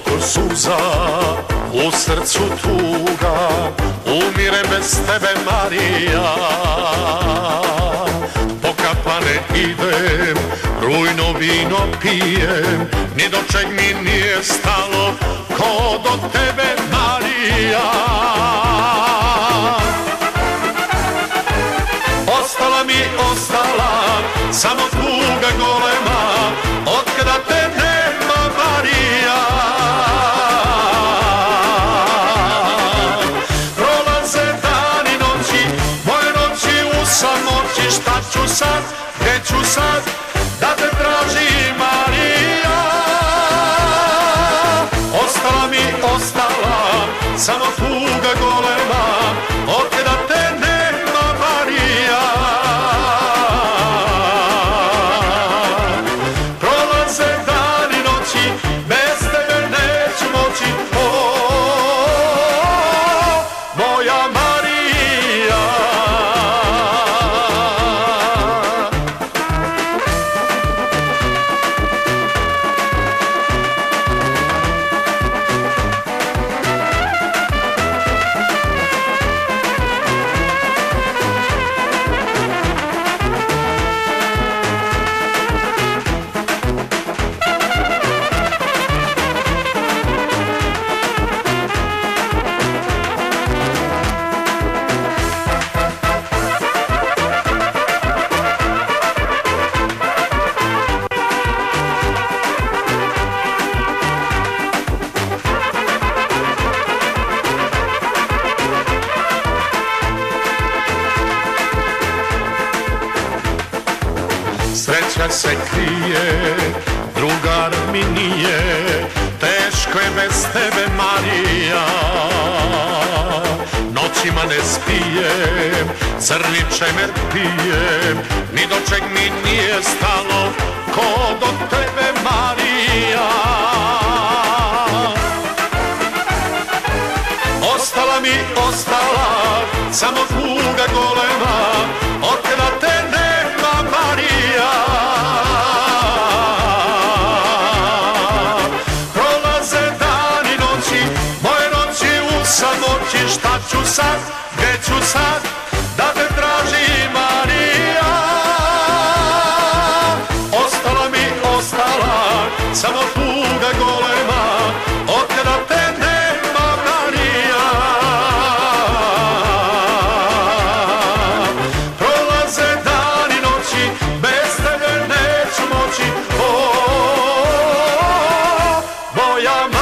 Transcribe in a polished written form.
oko suza, u srcu tuga, umire bez tebe Marija. Pokapane idem, rujno vino pijem, ni do čeg mi nije stalo, ko do tebe Marija. Ostala, samo tuga golema, otkada te nema Marija. Prolaze dani noći, moje noći u samoći, šta ću sad, gdje ću sad, da te traži Marija. Ostala, samo tuga golema, otkada te nema Marija. Sreća se krije, drugar mi nije, teško je bez tebe Marija. Noćima ne spijem, crni čemer pijem, ni do čeg mi nije stalo, ko do tebe Marija. Ostala, samo tuga golema, otkada te nema Marija. Prolaze dani noći, moje noći u samoći, šta ću sad, gdje ću sad, da te traži Marija. Ostala, samo tuga golema, otkada te nema Marija. Prolaze dani noći, bez tebe neću moći, moja Marija.